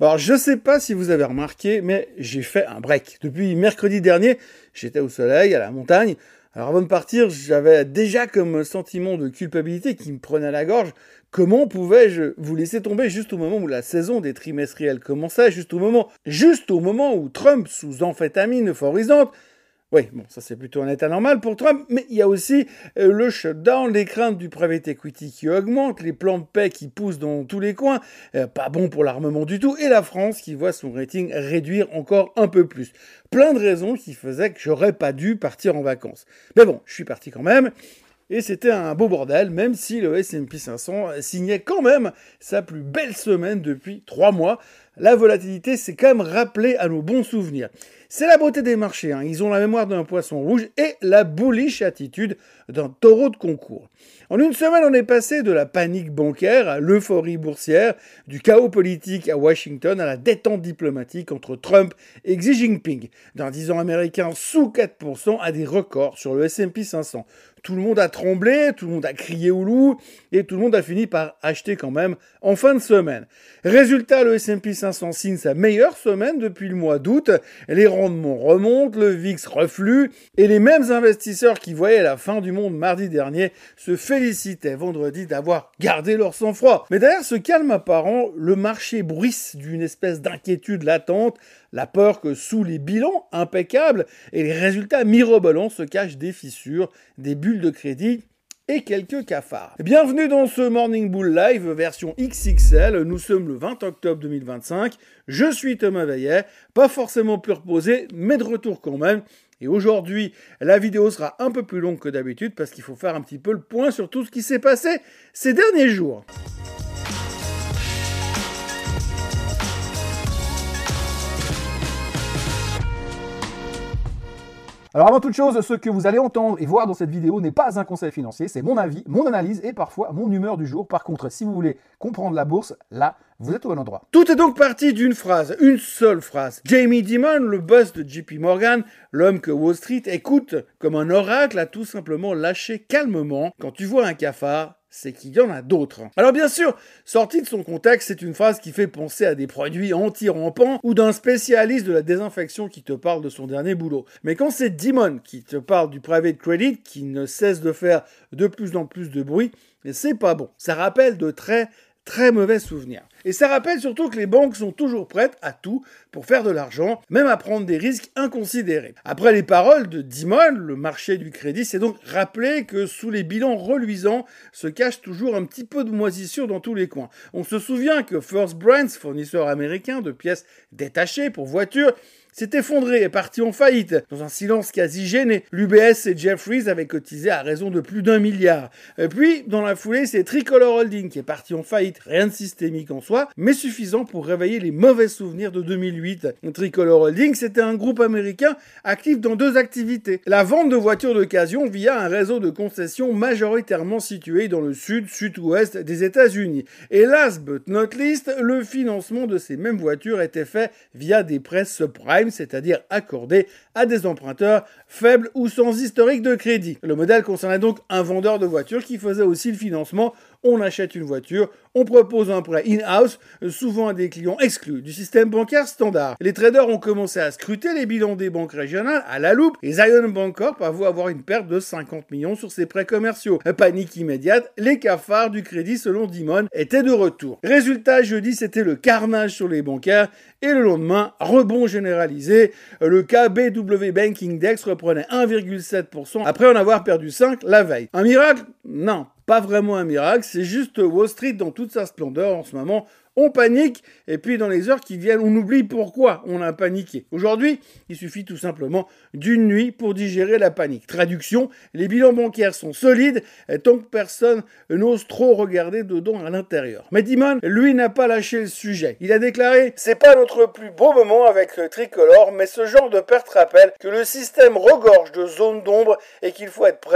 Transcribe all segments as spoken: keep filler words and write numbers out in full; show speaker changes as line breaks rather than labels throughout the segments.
Alors, je sais pas si vous avez remarqué, mais j'ai fait un break. Depuis mercredi dernier, j'étais au soleil, à la montagne. Alors, avant de partir, j'avais déjà comme sentiment de culpabilité qui me prenait à la gorge. Comment pouvais-je vous laisser tomber juste au moment où la saison des trimestriels commençait, juste au moment, juste au moment où Trump, sous amphétamine euphorisante. Oui, bon, ça c'est plutôt un état normal pour Trump, mais il y a aussi euh, le shutdown, les craintes du private equity qui augmentent, les plans de paix qui poussent dans tous les coins, euh, pas bon pour l'armement du tout, et la France qui voit son rating réduire encore un peu plus. Plein de raisons qui faisaient que j'aurais pas dû partir en vacances. Mais bon, je suis parti quand même. Et c'était un beau bordel, même si le S and P cinq cents signait quand même sa plus belle semaine depuis trois mois. La volatilité s'est quand même rappelée à nos bons souvenirs. C'est la beauté des marchés, hein. Ils ont la mémoire d'un poisson rouge et la bullish attitude d'un taureau de concours. En une semaine, on est passé de la panique bancaire à l'euphorie boursière, du chaos politique à Washington à la détente diplomatique entre Trump et Xi Jinping, d'un dix ans américain sous quatre pour cent à des records sur le S and P cinq cents. Tout le monde a tremblé, tout le monde a crié au loup, et tout le monde a fini par acheter quand même en fin de semaine. Résultat, le S and P cinq cents signe sa meilleure semaine depuis le mois d'août, les rendements remontent, le V I X reflue, et les mêmes investisseurs qui voyaient la fin du monde mardi dernier se félicitaient vendredi d'avoir gardé leur sang-froid. Mais derrière ce calme apparent, le marché bruisse d'une espèce d'inquiétude latente, la peur que sous les bilans impeccables et les résultats mirobolants se cachent des fissures, des bulles de crédit et quelques cafards. Bienvenue dans ce Morning Bull Live version X X L. Nous sommes le vingt octobre deux mille vingt-cinq. Je suis Thomas Veillet, pas forcément plus reposé, mais de retour quand même. Et aujourd'hui, la vidéo sera un peu plus longue que d'habitude parce qu'il faut faire un petit peu le point sur tout ce qui s'est passé ces derniers jours.
Alors avant toute chose, ce que vous allez entendre et voir dans cette vidéo n'est pas un conseil financier, c'est mon avis, mon analyse et parfois mon humeur du jour. Par contre, si vous voulez comprendre la bourse, là, vous êtes au bon endroit.
Tout est donc parti d'une phrase, une seule phrase. Jamie Dimon, le boss de J P Morgan, l'homme que Wall Street écoute comme un oracle, a tout simplement lâché calmement: quand tu vois un cafard, c'est qu'il y en a d'autres. Alors bien sûr, sorti de son contexte, c'est une phrase qui fait penser à des produits anti-rampants ou d'un spécialiste de la désinfection qui te parle de son dernier boulot. Mais quand c'est Dimon qui te parle du private credit, qui ne cesse de faire de plus en plus de bruit, c'est pas bon. Ça rappelle de très très mauvais souvenirs. Et ça rappelle surtout que les banques sont toujours prêtes à tout pour faire de l'argent, même à prendre des risques inconsidérés. Après les paroles de Dimon, le marché du crédit s'est donc rappelé que sous les bilans reluisants se cache toujours un petit peu de moisissure dans tous les coins. On se souvient que First Brands, fournisseur américain de pièces détachées pour voitures, s'est effondré et parti en faillite. Dans un silence quasi gêné, l'U B S et Jefferies avaient cotisé à raison de plus d'un milliard. Et puis, dans la foulée, c'est Tricolor Holding qui est parti en faillite. Rien de systémique en soi, mais suffisant pour réveiller les mauvais souvenirs de deux mille huit. Tricolor Holding, c'était un groupe américain actif dans deux activités. La vente de voitures d'occasion via un réseau de concessions majoritairement situé dans le sud, sud-ouest des États-Unis. Et last but not least, le financement de ces mêmes voitures était fait via des prêts subprime, c'est-à-dire accordé à des emprunteurs faibles ou sans historique de crédit. Le modèle concernait donc un vendeur de voitures qui faisait aussi le financement. On achète une voiture, on propose un prêt in-house, souvent à des clients exclus du système bancaire standard. Les traders ont commencé à scruter les bilans des banques régionales à la loupe et Zion Bancorp avoue avoir une perte de cinquante millions sur ses prêts commerciaux. Panique immédiate, les cafards du crédit selon Dimon étaient de retour. Résultat, jeudi, c'était le carnage sur les bancaires et le lendemain, rebond généralisé. Le K B W Banking Index reprenait un virgule sept pour cent après en avoir perdu cinq la veille. Un miracle? Non. Pas vraiment un miracle, c'est juste Wall Street dans toute sa splendeur en ce moment. On panique, et puis dans les heures qui viennent, on oublie pourquoi on a paniqué. Aujourd'hui, il suffit tout simplement d'une nuit pour digérer la panique. Traduction, les bilans bancaires sont solides, tant que personne n'ose trop regarder dedans à l'intérieur. Mais Dimon, lui, n'a pas lâché le sujet. Il a déclaré: c'est pas notre plus beau moment avec Tricolor, mais ce genre de perte rappelle que le système regorge de zones d'ombre et qu'il faut être prêt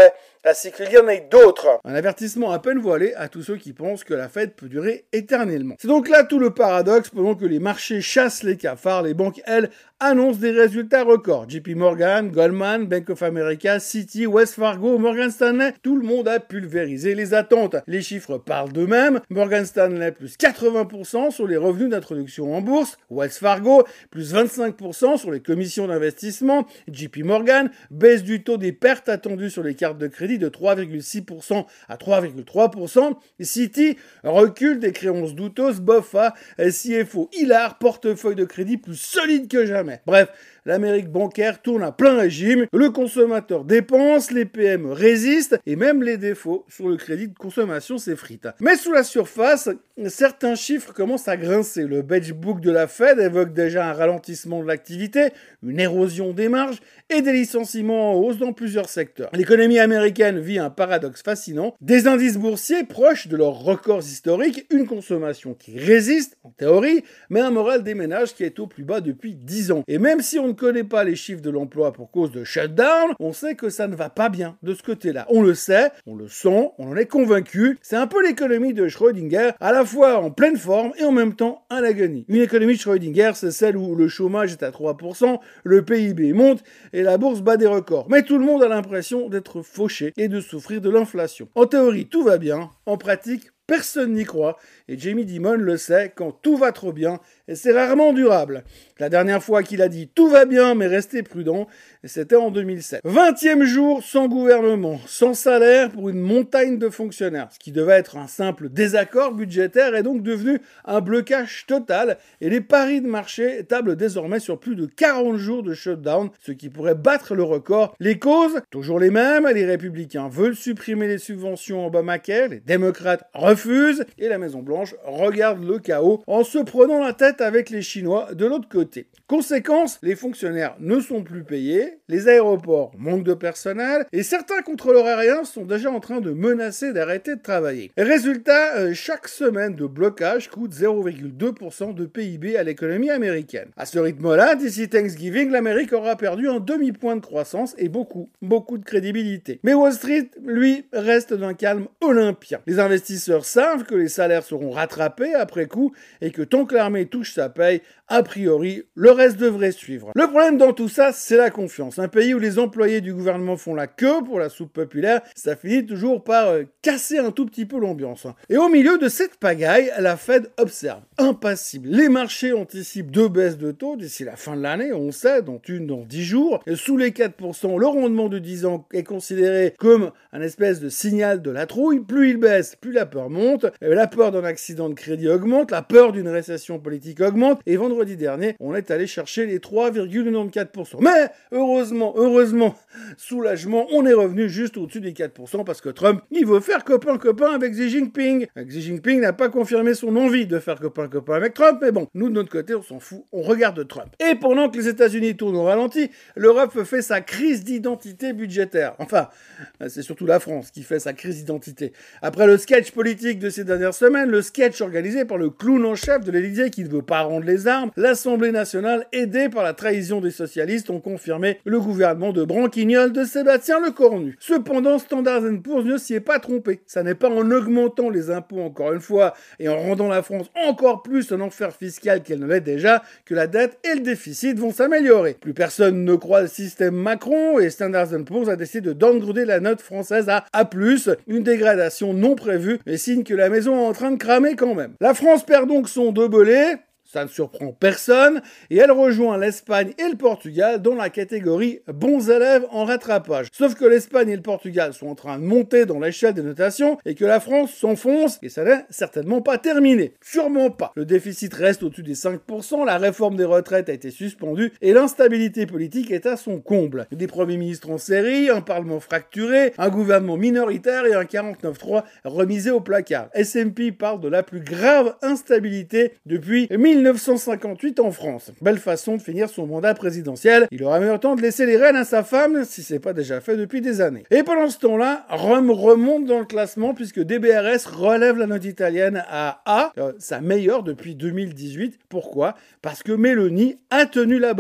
ainsi qu'il y en ait d'autres. Un avertissement à peine voilé à tous ceux qui pensent que la Fed peut durer éternellement. C'est donc là tout le paradoxe. Pendant que les marchés chassent les cafards, les banques, elles, annoncent des résultats records. J P Morgan, Goldman, Bank of America, Citi, Wells Fargo, Morgan Stanley, tout le monde a pulvérisé les attentes. Les chiffres parlent d'eux-mêmes. Morgan Stanley plus quatre-vingts pour cent sur les revenus d'introduction en bourse, Wells Fargo plus vingt-cinq pour cent sur les commissions d'investissement, J P Morgan baisse du taux des pertes attendues sur les cartes de crédit de trois virgule six pour cent à trois virgule trois pour cent, Citi recule des créances douteuses, B O F A, C F O hilar, portefeuille de crédit plus solide que jamais. Bref, l'Amérique bancaire tourne à plein régime, le consommateur dépense, les P M résistent et même les défauts sur le crédit de consommation s'effritent. Mais sous la surface, certains chiffres commencent à grincer. Le Beige Book de la Fed évoque déjà un ralentissement de l'activité, une érosion des marges et des licenciements en hausse dans plusieurs secteurs. L'économie américaine vit un paradoxe fascinant, des indices boursiers proches de leurs records historiques, une consommation qui résiste, en théorie, mais un moral des ménages qui est au plus bas depuis dix ans. Et même si on ne connaît pas les chiffres de l'emploi pour cause de shutdown, on sait que ça ne va pas bien de ce côté-là. On le sait, on le sent, on en est convaincu. C'est un peu l'économie de Schrödinger, à la fois en pleine forme et en même temps en agonie. Une économie de Schrödinger, c'est celle où le chômage est à trois pour cent, le P I B monte et la bourse bat des records. Mais tout le monde a l'impression d'être fauché et de souffrir de l'inflation. En théorie, tout va bien. En pratique, personne n'y croit, et Jamie Dimon le sait, quand tout va trop bien, et c'est rarement durable. La dernière fois qu'il a dit « tout va bien, mais restez prudent », c'était en deux mille sept. vingtième jour sans gouvernement, sans salaire pour une montagne de fonctionnaires. Ce qui devait être un simple désaccord budgétaire est donc devenu un blocage total, et les paris de marché tablent désormais sur plus de quarante jours de shutdown, ce qui pourrait battre le record. Les causes, toujours les mêmes, les républicains veulent supprimer les subventions Obamacare, les démocrates refusent, et la Maison-Blanche regarde le chaos en se prenant la tête avec les Chinois de l'autre côté. Conséquence, les fonctionnaires ne sont plus payés, les aéroports manquent de personnel, et certains contrôleurs aériens sont déjà en train de menacer d'arrêter de travailler. Résultat, euh, chaque semaine de blocage coûte zéro virgule deux pour cent de P I B à l'économie américaine. À ce rythme-là, d'ici Thanksgiving, l'Amérique aura perdu un demi-point de croissance et beaucoup, beaucoup de crédibilité. Mais Wall Street, lui, reste d'un calme olympien. Les investisseurs savent que les salaires seront rattrapés après coup et que tant que l'armée touche sa paye, a priori, le reste devrait suivre. Le problème dans tout ça, c'est la confiance. Un pays où les employés du gouvernement font la queue pour la soupe populaire, ça finit toujours par euh, casser un tout petit peu l'ambiance. Et au milieu de cette pagaille, la Fed observe, impassible. Les marchés anticipent deux baisses de taux d'ici la fin de l'année, on sait, dont une dans dix jours. Et sous les quatre pour cent, le rendement de dix ans est considéré comme un espèce de signal de la trouille. Plus il baisse, plus la peur monte. Et la peur d'un accident de crédit augmente, la peur d'une récession politique augmente. Et vendredi dernier, on est allé chercher les trois virgule quatre-vingt-quinze pour cent. Mais heureusement, heureusement, soulagement, on est revenu juste au-dessus des quatre pour cent parce que Trump, il veut faire copain-copain avec Xi Jinping. Xi Jinping n'a pas confirmé son envie de faire copain-copain avec Trump, mais bon, nous de notre côté, on s'en fout, on regarde Trump. Et pendant que les États-Unis tournent au ralenti, l'Europe fait sa crise d'identité budgétaire. Enfin, c'est surtout la France qui fait sa crise d'identité. Après le sketch politique de ces dernières semaines, le sketch organisé par le clown en chef de l'Élysée qui ne veut pas rendre les armes, l'Assemblée nationale, aidée par la trahison des socialistes, ont confirmé le gouvernement de branquignol de Sébastien Lecornu. Cependant, Standard and Poor's ne s'y est pas trompé. Ça n'est pas en augmentant les impôts encore une fois et en rendant la France encore plus un enfer fiscal qu'elle ne l'est déjà que la dette et le déficit vont s'améliorer. Plus personne ne croit le système Macron et Standard and Poor's a décidé de downgrader la note française à A plus, une dégradation non prévue, mais signe que la maison est en train de cramer quand même. La France perd donc son doublé. Ça ne surprend personne, et elle rejoint l'Espagne et le Portugal dans la catégorie bons élèves en rattrapage. Sauf que l'Espagne et le Portugal sont en train de monter dans l'échelle des notations, et que la France s'enfonce, et ça n'est certainement pas terminé. Sûrement pas. Le déficit reste au-dessus des cinq pour cent, la réforme des retraites a été suspendue, et l'instabilité politique est à son comble. Des premiers ministres en série, un parlement fracturé, un gouvernement minoritaire et un quarante-neuf trois remisé au placard. S and P parle de la plus grave instabilité depuis mille neuf cent cinquante-huit en France. Belle façon de finir son mandat présidentiel. Il aura meilleur temps de laisser les rênes à sa femme, si c'est pas déjà fait depuis des années. Et pendant ce temps-là, Rome remonte dans le classement puisque D B R S relève la note italienne à A, euh, sa meilleure depuis deux mille dix-huit. Pourquoi ? Parce que Meloni a tenu la barre.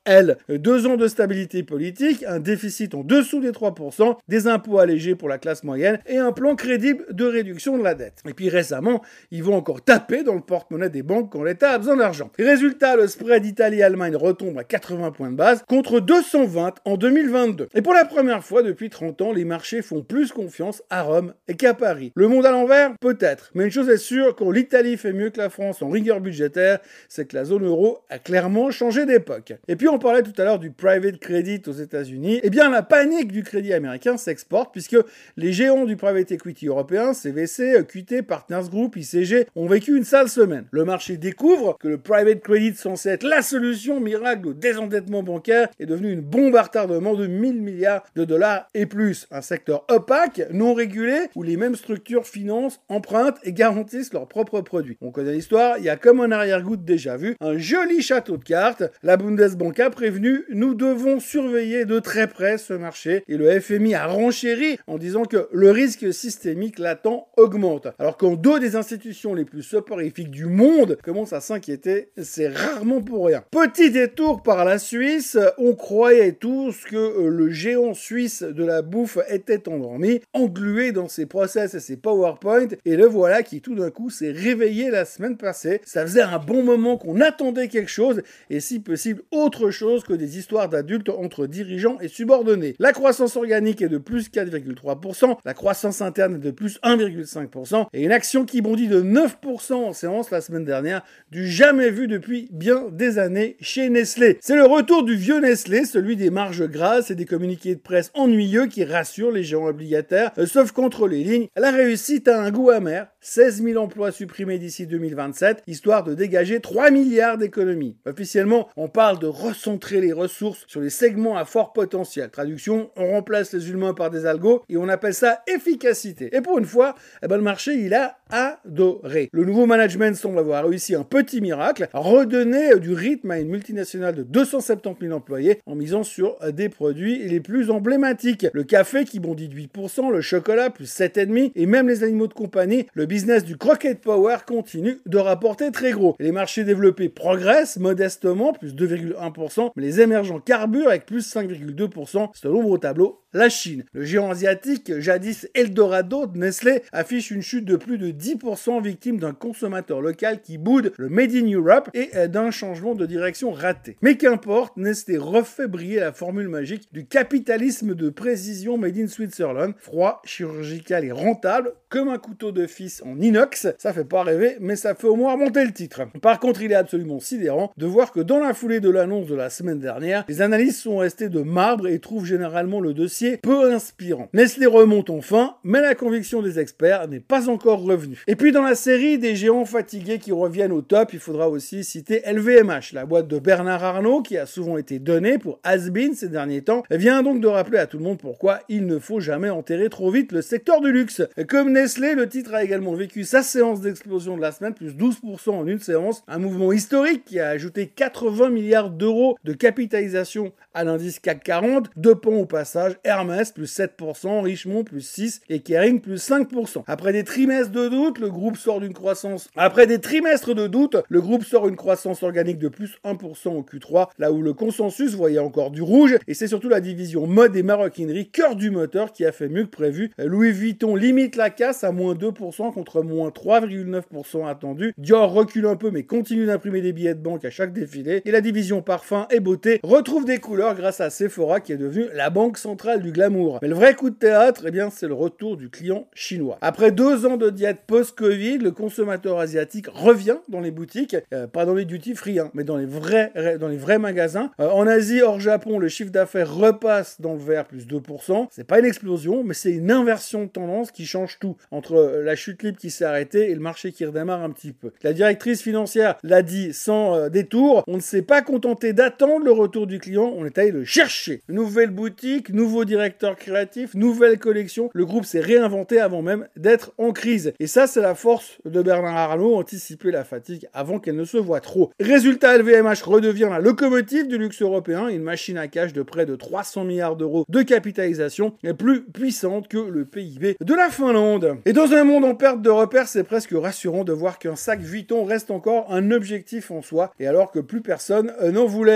elle. Deux ans de stabilité politique, un déficit en dessous des trois pour cent, des impôts allégés pour la classe moyenne et un plan crédible de réduction de la dette. Et puis récemment, ils vont encore taper dans le porte-monnaie des banques quand l'État a besoin d'argent. Résultat, le spread Italie-Allemagne retombe à quatre-vingts points de base contre deux cent vingt en deux mille vingt-deux. Et pour la première fois depuis trente ans, les marchés font plus confiance à Rome et qu'à Paris. Le monde à l'envers? Peut-être. Mais une chose est sûre, quand l'Italie fait mieux que la France en rigueur budgétaire, c'est que la zone euro a clairement changé d'époque. Et puis on parlait tout à l'heure du private credit aux États-Unis. Eh bien la panique du crédit américain s'exporte puisque les géants du private equity européen, C V C, Q T, Partners Group, I C G, ont vécu une sale semaine. Le marché découvre que le private credit censé être la solution miracle au désendettement bancaire est devenu une bombe à retardement de mille milliards de dollars et plus. Un secteur opaque, non régulé, où les mêmes structures financent, empruntent et garantissent leurs propres produits. On connaît l'histoire, il y a comme un arrière-goût déjà vu, un joli château de cartes. La Bundesbank a prévenu, nous devons surveiller de très près ce marché et le F M I a renchéri en disant que le risque systémique latent augmente. Alors quand deux des institutions les plus soporifiques du monde commencent à s'inquiéter, c'est rarement pour rien. Petit détour par la Suisse, on croyait tous que le géant suisse de la bouffe était endormi, englué dans ses process et ses PowerPoint, et le voilà qui tout d'un coup s'est réveillé la semaine passée. Ça faisait un bon moment qu'on attendait quelque chose, et si possible autre chose que des histoires d'adultes entre dirigeants et subordonnés. La croissance organique est de plus quatre virgule trois pour cent, la croissance interne est de plus un virgule cinq pour cent, et une action qui bondit de neuf pour cent en séance la semaine dernière, du jamais vu depuis bien des années chez Nestlé. C'est le retour du vieux Nestlé, celui des marges grasses et des communiqués de presse ennuyeux qui rassurent les géants obligataires, euh, sauf contre les lignes. La réussite a un goût amer, seize mille emplois supprimés d'ici deux mille vingt-sept, histoire de dégager trois milliards d'économies. Officiellement, on parle de recentrer les ressources sur les segments à fort potentiel. Traduction, on remplace les humains par des algos et on appelle ça efficacité. Et pour une fois, eh ben, le marché, il a adoré. Le nouveau management semble avoir réussi un petit miracle, redonner du rythme à une multinationale de deux cent soixante-dix mille employés en misant sur des produits les plus emblématiques. Le café qui bondit de huit pour cent, le chocolat plus sept virgule cinq pour cent et même les animaux de compagnie, le business du Croquette Power continue de rapporter très gros. Les marchés développés progressent modestement, plus deux virgule un pour cent, mais les émergents carburent avec plus cinq virgule deux pour cent. C'est l'ombre au tableau, la Chine. Le géant asiatique, jadis Eldorado de Nestlé, affiche une chute de plus de dix pour cent victime d'un consommateur local qui boude le Made in Europe et d'un changement de direction raté. Mais qu'importe, Nestlé refait briller la formule magique du capitalisme de précision Made in Switzerland, froid, chirurgical et rentable, comme un couteau de fils en inox. Ça fait pas rêver, mais ça fait au moins remonter le titre. Par contre, il est absolument sidérant de voir que dans la foulée de l'annonce de la semaine dernière, les analyses sont restées de marbre et trouvent généralement le dossier peu inspirant. Nestlé remonte enfin, mais la conviction des experts n'est pas encore revenue. Et puis dans la série des géants fatigués qui reviennent au top, il faudra aussi citer L V M H, la boîte de Bernard Arnault qui a souvent été donnée pour has-been ces derniers temps, vient donc de rappeler à tout le monde pourquoi il ne faut jamais enterrer trop vite le secteur du luxe. Comme Nestlé, le titre a également vécu sa séance d'explosion de la semaine, plus douze pour cent en une séance, un mouvement historique qui a ajouté quatre-vingts milliards d'euros de capitalisation à l'indice C A C quarante, deux pans au passage, Hermès plus sept pour cent, Richemont plus six pour cent et Kering plus cinq pour cent. Après des trimestres de doute, le groupe sort d'une croissance. Après des trimestres de doute, le groupe sort une croissance organique de plus un pour cent au Q trois, là où le consensus voyait encore du rouge, et c'est surtout la division mode et maroquinerie, cœur du moteur, qui a fait mieux que prévu. Louis Vuitton limite la casse à moins deux pour cent contre moins trois virgule neuf pour cent attendu. Dior recule un peu mais continue d'imprimer des billets de banque à chaque défilé, et la division parfum et beauté retrouve des couleurs grâce à Sephora qui est devenue la banque centrale du glamour. Mais le vrai coup de théâtre, eh bien, c'est le retour du client chinois. Après deux ans de diète post-Covid, le consommateur asiatique revient dans les boutiques, euh, pas dans les duty free, hein, mais dans les vrais, dans les vrais magasins. Euh, en Asie, hors Japon, le chiffre d'affaires repasse dans le vert, plus deux pour cent. C'est pas une explosion, mais c'est une inversion de tendance qui change tout, entre la chute libre qui s'est arrêtée et le marché qui redémarre un petit peu. La directrice financière l'a dit sans euh, détour, on ne s'est pas contenté d'attendre le retour du client, on est allé le chercher. Nouvelle boutique, nouveau directeur créatif, nouvelle collection, le groupe s'est réinventé avant même d'être en crise. Et ça, c'est la force de Bernard Arnault, anticiper la fatigue avant qu'elle ne se voit trop. Résultat, L V M H redevient la locomotive du luxe européen, une machine à cash de près de trois cents milliards d'euros de capitalisation, plus puissante que le P I B de la Finlande. Et dans un monde en perte de repères, c'est presque rassurant de voir qu'un sac Vuitton reste encore un objectif en soi, et alors que plus personne n'en voulait.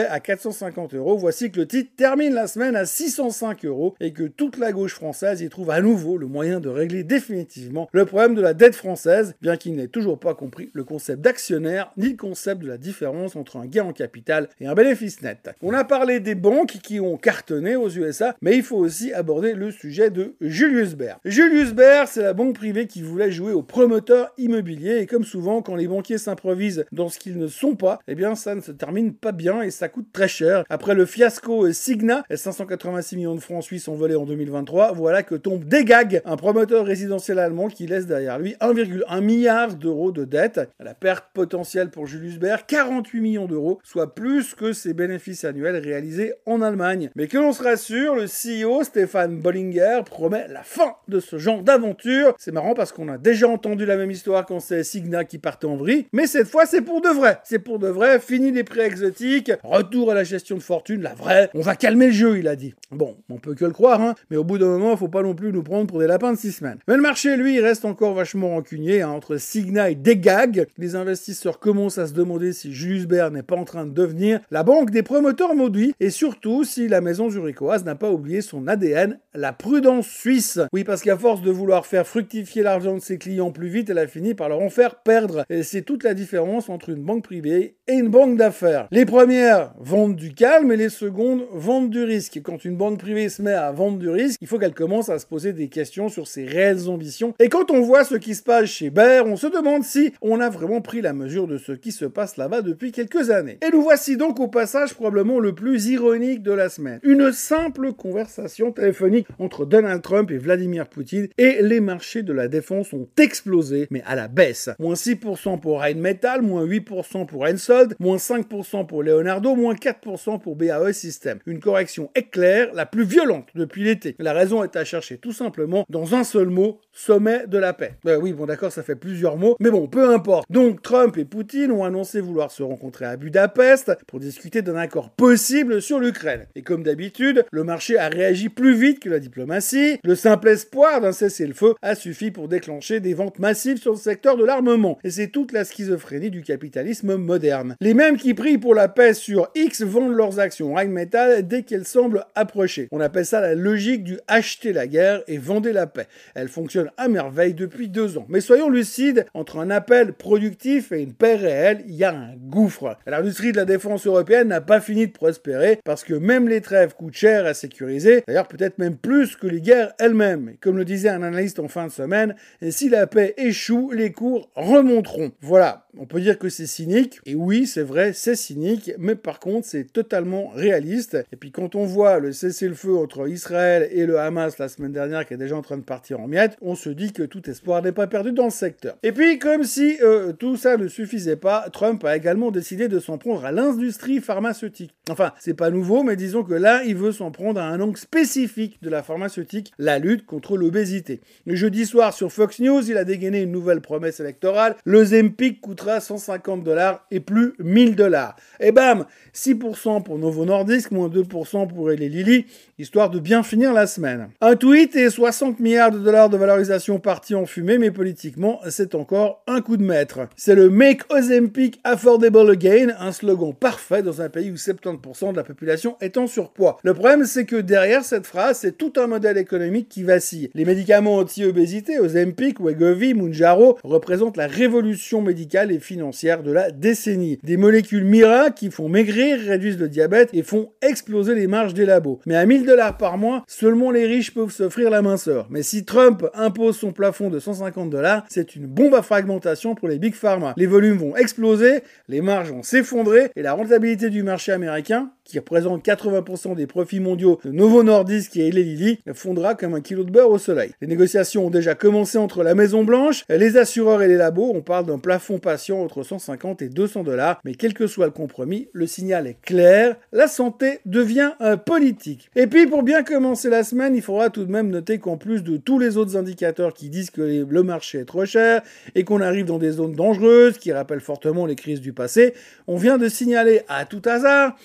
prêt à quatre cent cinquante euros, voici que le titre termine la semaine à six cent cinq euros et que toute la gauche française y trouve à nouveau le moyen de régler définitivement le problème de la dette française, bien qu'il n'ait toujours pas compris le concept d'actionnaire ni le concept de la différence entre un gain en capital et un bénéfice net. On a parlé des banques qui ont cartonné aux U S A, mais il faut aussi aborder le sujet de Julius Baer. Julius Baer, c'est la banque privée qui voulait jouer au promoteur immobilier et comme souvent, quand les banquiers s'improvisent dans ce qu'ils ne sont pas, eh bien ça ne se termine pas bien et ça coûte très cher. Après le fiasco Signa, cinq cent quatre-vingt-six millions de francs suisses envolés en deux mille vingt-trois, voilà que tombe Degag, un promoteur résidentiel allemand qui laisse derrière lui un virgule un milliard d'euros de dette. La perte potentielle pour Julius Baer, quarante-huit millions d'euros, soit plus que ses bénéfices annuels réalisés en Allemagne. Mais que l'on se rassure, le C E O Stefan Bollinger promet la fin de ce genre d'aventure. C'est marrant parce qu'on a déjà entendu la même histoire quand c'est Signa qui partait en vrille, mais cette fois c'est pour de vrai. C'est pour de vrai, fini les prêts exotiques, retour à la gestion de fortune, la vraie. On va calmer le jeu, il a dit. Bon, on peut que le croire, hein, mais au bout d'un moment, faut pas non plus nous prendre pour des lapins de six semaines. Mais le marché, lui, il reste encore vachement rancunier, hein, entre Signa et Degag. Les investisseurs commencent à se demander si Julius Baer n'est pas en train de devenir la banque des promoteurs maudits, et surtout si la maison zurichoise n'a pas oublié son A D N, la prudence suisse. Oui, parce qu'à force de vouloir faire fructifier l'argent de ses clients plus vite, elle a fini par leur en faire perdre. Et c'est toute la différence entre une banque privée et une banque d'affaires. Les premières vendent du calme et les secondes vendent du risque. Quand une banque privée se met à vendre du risque, il faut qu'elle commence à se poser des questions sur ses réelles ambitions. Et quand on voit ce qui se passe chez Baer, on se demande si on a vraiment pris la mesure de ce qui se passe là-bas depuis quelques années. Et nous voici donc au passage probablement le plus ironique de la semaine. Une simple conversation téléphonique entre Donald Trump et Vladimir Poutine et les marchés de la défense ont explosé, mais à la baisse. moins six pour cent pour Rheinmetall, moins huit pour cent pour Hensoldt, moins cinq pour cent pour Leonardo, moins quatre pour cent pour B A E Systems. Une correction éclair, la plus violente depuis l'été. La raison est à chercher tout simplement dans un seul mot, sommet de la paix. Euh, oui, bon d'accord, ça fait plusieurs mots, mais bon, peu importe. Donc Trump et Poutine ont annoncé vouloir se rencontrer à Budapest pour discuter d'un accord possible sur l'Ukraine. Et comme d'habitude, le marché a réagi plus vite que la diplomatie. Le simple espoir d'un cessez-le-feu a suffi pour déclencher des ventes massives sur le secteur de l'armement. Et c'est toute la schizophrénie du capitalisme moderne. Les mêmes qui prient pour la paix sur X vendent leurs actions Rheinmetall dès qu'elles semblent approcher. On appelle ça la logique du acheter la guerre et vendez la paix. Elle fonctionne à merveille depuis deux ans. Mais soyons lucides, entre un appel productif et une paix réelle, il y a un gouffre. L'industrie de la défense européenne n'a pas fini de prospérer parce que même les trêves coûtent cher à sécuriser, d'ailleurs peut-être même plus que les guerres elles-mêmes. Et comme le disait un analyste en fin de semaine, et si la paix échoue, les cours remonteront. Voilà, on peut dire que c'est cynique, et oui, c'est vrai, c'est cynique, mais par contre, c'est totalement réaliste. Et puis quand on voit le cessez-le-feu entre Israël et le Hamas la semaine dernière qui est déjà en train de partir en miettes, on se dit que tout espoir n'est pas perdu dans le secteur. Et puis, comme si euh, tout ça ne suffisait pas, Trump a également décidé de s'en prendre à l'industrie pharmaceutique. Enfin, c'est pas nouveau, mais disons que là, il veut s'en prendre à un angle spécifique de la pharmaceutique, la lutte contre l'obésité. Le jeudi soir, sur Fox News, il a dégainé une nouvelle promesse électorale. Le Zempic coûtera cent cinquante dollars et plus mille dollars. Et bam, six pour cent pour Novo Nordisk, moins deux pour cent pour Eli Lilly, histoire de bien finir la semaine. Un tweet et soixante milliards de dollars de valorisation partis en fumée, mais politiquement, c'est encore un coup de maître. C'est le Make Ozempic Affordable Again, un slogan parfait dans un pays où soixante-dix pour cent de la population est en surpoids. Le problème, c'est que derrière cette phrase, c'est tout un modèle économique qui vacille. Les médicaments anti-obésité, Ozempic, Wegovy, Mounjaro, représentent la révolution médicale et financière de la décennie. Des molécules miracles qui font maigrir, réduisent le diabète et font exploser les marges des labos. Mais à mille dollars par mois, seulement les riches peuvent s'offrir la minceur. Mais si Trump impose son plafond de cent cinquante dollars, c'est une bombe à fragmentation pour les big pharma. Les volumes vont exploser, les marges vont s'effondrer et la rentabilité du marché américain, qui représente quatre-vingts pour cent des profits mondiaux de Novo Nordisk et Eli Lilly, fondra comme un kilo de beurre au soleil. Les négociations ont déjà commencé entre la Maison Blanche, les assureurs et les labos. On parle d'un plafond patient entre cent cinquante et deux cents dollars, mais quel que soit le compromis, le signal est clair, la santé devient un politique. Et puis pour bien commencer la semaine, il faudra tout de même noter qu'en plus de tous les autres indicateurs qui disent que les, le marché est trop cher et qu'on arrive dans des zones dangereuses qui rappellent fortement les crises du passé, on vient de signaler à tout hasard que le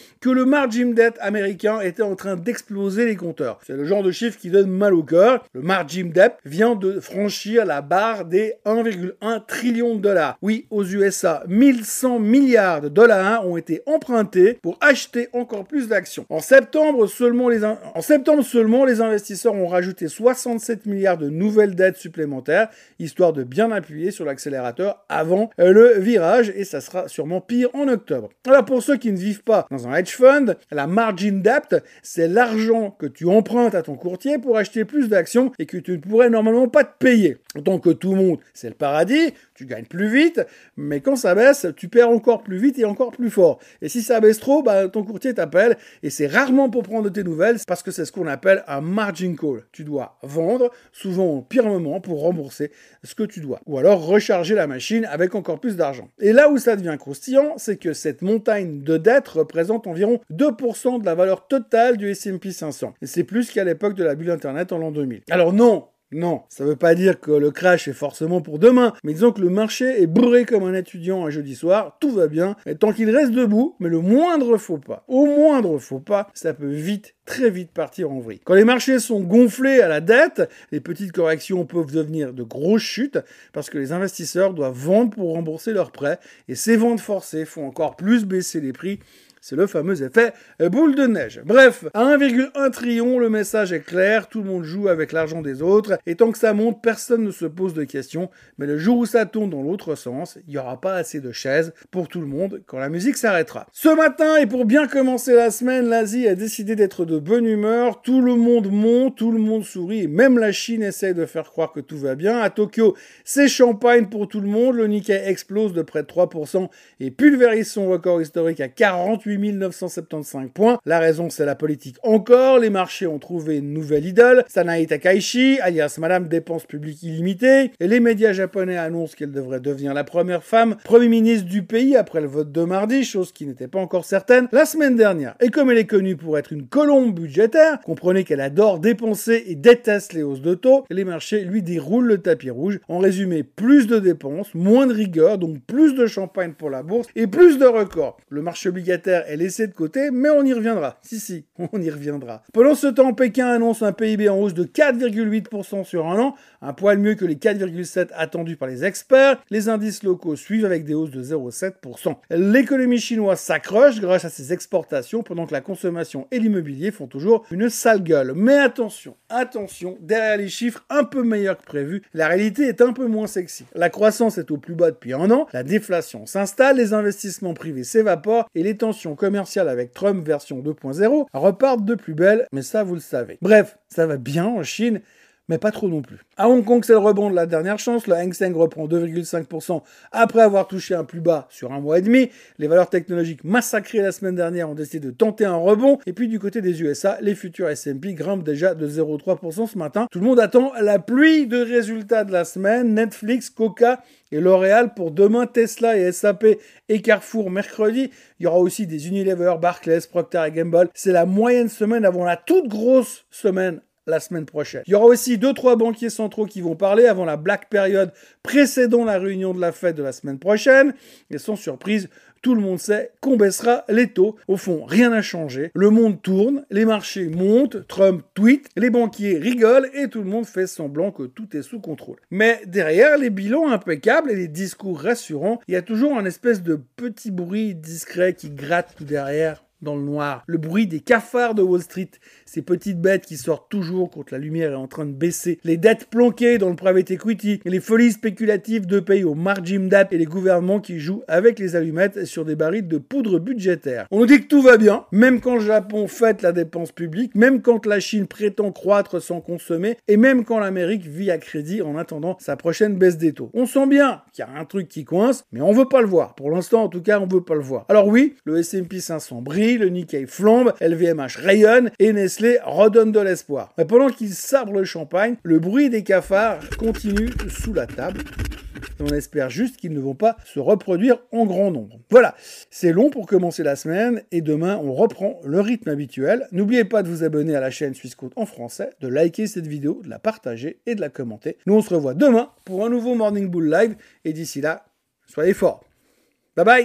margin debt américain était en train d'exploser les compteurs. C'est le genre de chiffre qui donne mal au cœur. Le margin debt vient de franchir la barre des un virgule un trillion de dollars. Oui, aux U S A, mille cent milliards de dollars ont été empruntés pour acheter encore plus d'actions. En septembre seulement, les in... en septembre seulement, les investisseurs ont rajouté soixante-sept milliards de nouvelles dettes supplémentaires, histoire de bien appuyer sur l'accélérateur avant le virage, et ça sera sûrement pire en octobre. Alors pour ceux qui ne vivent pas dans un hedge fund, la margin debt, c'est l'argent que tu empruntes à ton courtier pour acheter plus d'actions et que tu ne pourrais normalement pas te payer. Autant que tout le monde, c'est le paradis, tu gagnes plus vite, mais quand ça baisse, tu perds encore plus vite et encore plus fort. Et si ça baisse trop, bah, ton courtier t'appelle, et c'est rarement pour prendre de tes nouvelles, parce que c'est ce qu'on appelle un margin call. Tu dois vendre, souvent au pire moment, pour rembourser ce que tu dois. Ou alors recharger la machine avec encore plus d'argent. Et là où ça devient croustillant, c'est que cette montagne de dettes représente environ deux pour cent de la valeur totale du S and P cinq cents. Et c'est plus qu'à l'époque de la bulle Internet en l'an deux mille. Alors non, Non, ça veut pas dire que le crash est forcément pour demain, mais disons que le marché est bourré comme un étudiant un jeudi soir, tout va bien, et tant qu'il reste debout, mais le moindre faux pas, au moindre faux pas, ça peut vite, très vite partir en vrille. Quand les marchés sont gonflés à la dette, les petites corrections peuvent devenir de grosses chutes, parce que les investisseurs doivent vendre pour rembourser leurs prêts, et ces ventes forcées font encore plus baisser les prix. C'est le fameux effet boule de neige. Bref, à un virgule un trillion, le message est clair, tout le monde joue avec l'argent des autres, et tant que ça monte, personne ne se pose de questions, mais le jour où ça tourne dans l'autre sens, il n'y aura pas assez de chaises pour tout le monde quand la musique s'arrêtera. Ce matin, et pour bien commencer la semaine, l'Asie a décidé d'être de bonne humeur, tout le monde monte, tout le monde sourit, et même la Chine essaye de faire croire que tout va bien. À Tokyo, c'est champagne pour tout le monde, le Nikkei explose de près de trois pour cent et pulvérise son record historique à quarante-huit mille neuf cent soixante-quinze points. La raison, c'est la politique encore. Les marchés ont trouvé une nouvelle idole, Sanae Takaichi, alias Madame Dépenses Publiques Illimitées, et les médias japonais annoncent qu'elle devrait devenir la première femme Premier ministre du pays après le vote de mardi, chose qui n'était pas encore certaine la semaine dernière. Et comme elle est connue pour être une colombe budgétaire, comprenez qu'elle adore dépenser et déteste les hausses de taux, les marchés lui déroulent le tapis rouge. En résumé, plus de dépenses, moins de rigueur, donc plus de champagne pour la bourse et plus de records. Le marché obligataire est laissé de côté, mais on y reviendra. Si, si, on y reviendra. Pendant ce temps, Pékin annonce un P I B en hausse de quatre virgule huit pour cent sur un an, un poil mieux que les quatre virgule sept pour cent attendus par les experts. Les indices locaux suivent avec des hausses de zéro virgule sept pour cent. L'économie chinoise s'accroche grâce à ses exportations, pendant que la consommation et l'immobilier font toujours une sale gueule. Mais attention, attention, derrière les chiffres un peu meilleurs que prévu, la réalité est un peu moins sexy. La croissance est au plus bas depuis un an, la déflation s'installe, les investissements privés s'évaporent et les tensions commerciales avec Trump version deux point zéro repartent de plus belle, mais ça vous le savez. Bref, ça va bien en Chine, mais pas trop non plus. À Hong Kong, c'est le rebond de la dernière chance. Le Hang Seng reprend deux virgule cinq pour cent après avoir touché un plus bas sur un mois et demi. Les valeurs technologiques massacrées la semaine dernière ont décidé de tenter un rebond. Et puis du côté des U S A, les futurs S and P grimpent déjà de zéro virgule trois pour cent ce matin. Tout le monde attend la pluie de résultats de la semaine. Netflix, Coca et L'Oréal pour demain, Tesla et S A P et Carrefour mercredi. Il y aura aussi des Unilever, Barclays, Procter et Gamble. C'est la moyenne semaine avant la toute grosse semaine la semaine prochaine. Il y aura aussi deux trois banquiers centraux qui vont parler avant la black période précédant la réunion de la Fed de la semaine prochaine. Et sans surprise, tout le monde sait qu'on baissera les taux. Au fond, rien n'a changé. Le monde tourne, les marchés montent, Trump tweet, les banquiers rigolent et tout le monde fait semblant que tout est sous contrôle. Mais derrière les bilans impeccables et les discours rassurants, il y a toujours un espèce de petit bruit discret qui gratte tout derrière. Dans le noir, le bruit des cafards de Wall Street, ces petites bêtes qui sortent toujours quand la lumière est en train de baisser, les dettes planquées dans le private equity, les folies spéculatives de pays au margin debt et les gouvernements qui jouent avec les allumettes sur des barils de poudre budgétaire. On nous dit que tout va bien, même quand le Japon fête la dépense publique, même quand la Chine prétend croître sans consommer, et même quand l'Amérique vit à crédit en attendant sa prochaine baisse des taux. On sent bien qu'il y a un truc qui coince, mais on veut pas le voir. Pour l'instant, en tout cas, on veut pas le voir. Alors oui, le S and P cinq cents brille, le Nikkei flambe, L V M H rayonne et Nestlé redonne de l'espoir. Mais pendant qu'ils sabrent le champagne, le bruit des cafards continue sous la table. Et on espère juste qu'ils ne vont pas se reproduire en grand nombre. Voilà, c'est long pour commencer la semaine et demain on reprend le rythme habituel. N'oubliez pas de vous abonner à la chaîne Swissquote en français, de liker cette vidéo, de la partager et de la commenter. Nous on se revoit demain pour un nouveau Morning Bull Live et d'ici là, soyez forts. Bye bye.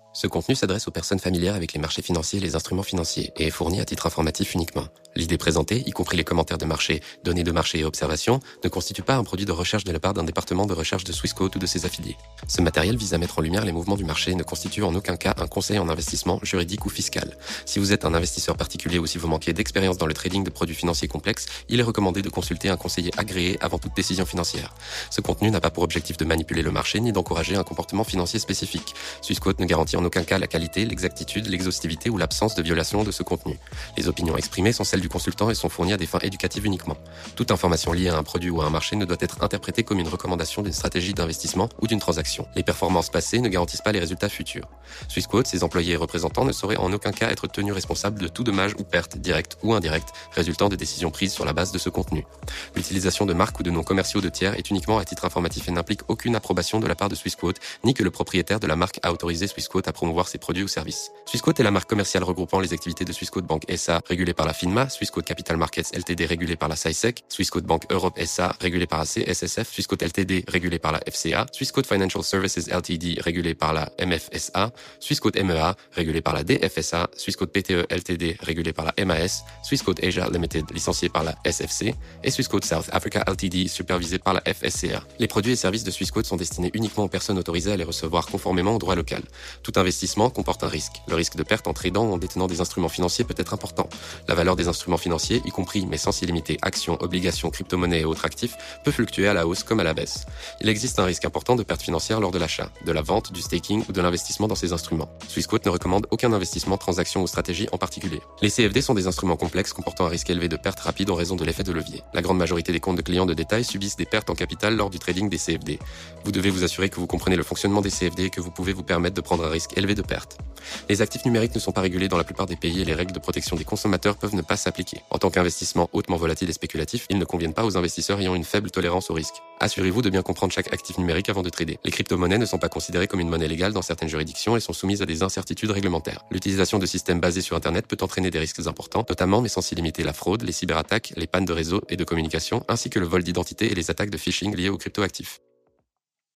Ce contenu s'adresse aux personnes familières avec les marchés financiers et les instruments financiers et est fourni à titre informatif uniquement. L'idée présentée, y compris les commentaires de marché, données de marché et observations, ne constitue pas un produit de recherche de la part d'un département de recherche de Swissquote ou de ses affiliés. Ce matériel vise à mettre en lumière les mouvements du marché et ne constitue en aucun cas un conseil en investissement juridique ou fiscal. Si vous êtes un investisseur particulier ou si vous manquez d'expérience dans le trading de produits financiers complexes, il est recommandé de consulter un conseiller agréé avant toute décision financière. Ce contenu n'a pas pour objectif de manipuler le marché ni d'encourager un comportement financier spécifique. Swissquote ne garantit en aucun cas la qualité, l'exactitude, l'exhaustivité ou l'absence de violation de ce contenu. Les opinions exprimées sont celles du consultant et sont fournies à des fins éducatives uniquement. Toute information liée à un produit ou à un marché ne doit être interprétée comme une recommandation d'une stratégie d'investissement ou d'une transaction. Les performances passées ne garantissent pas les résultats futurs. Swissquote, ses employés et représentants ne sauraient en aucun cas être tenus responsables de tout dommage ou perte, directe ou indirecte, résultant des décisions prises sur la base de ce contenu. L'utilisation de marques ou de noms commerciaux de tiers est uniquement à titre informatif et n'implique aucune approbation de la part de Swissquote, ni que le propriétaire de la marque a autorisé Swissquote à promouvoir ses produits ou services. Swissquote est la marque commerciale regroupant les activités de Swissquote Bank S A, régulée par la FINMA, Swissquote Capital Markets Ltd, régulée par la S A I S E C, Swissquote Bank Europe S A, régulée par la C S S F, Swissquote Ltd, régulée par la F C A, Swissquote Financial Services Ltd, régulée par la M F S A, Swissquote M E A, régulée par la D F S A, Swissquote P T E Ltd, régulée par la M A S, Swissquote Asia Limited, licenciée par la S F C, et Swissquote South Africa Ltd, supervisée par la F S C A. Les produits et services de Swissquote sont destinés uniquement aux personnes autorisées à les recevoir conformément au droit local. Tout investissement comporte un risque. Le risque de perte en tradant ou en détenant des instruments financiers peut être important. La valeur des instruments financiers, y compris mais sans s'y limiter actions, obligations, crypto-monnaies et autres actifs, peut fluctuer à la hausse comme à la baisse. Il existe un risque important de perte financière lors de l'achat, de la vente, du staking ou de l'investissement dans ces instruments. Swissquote ne recommande aucun investissement, transaction ou stratégie en particulier. Les C F D sont des instruments complexes comportant un risque élevé de perte rapide en raison de l'effet de levier. La grande majorité des comptes de clients de détail subissent des pertes en capital lors du trading des C F D. Vous devez vous assurer que vous comprenez le fonctionnement des C F D et que vous pouvez vous permettre de prendre un risque élevé de perte. Les actifs numériques ne sont pas régulés dans la plupart des pays et les règles de protection des consommateurs peuvent ne pas s'appliquer. En tant qu'investissement hautement volatile et spéculatif, ils ne conviennent pas aux investisseurs ayant une faible tolérance au risque. Assurez-vous de bien comprendre chaque actif numérique avant de trader. Les crypto-monnaies ne sont pas considérées comme une monnaie légale dans certaines juridictions et sont soumises à des incertitudes réglementaires. L'utilisation de systèmes basés sur Internet peut entraîner des risques importants, notamment mais sans s'y limiter la fraude, les cyberattaques, les pannes de réseau et de communication, ainsi que le vol d'identité et les attaques de phishing liées aux cryptoactifs.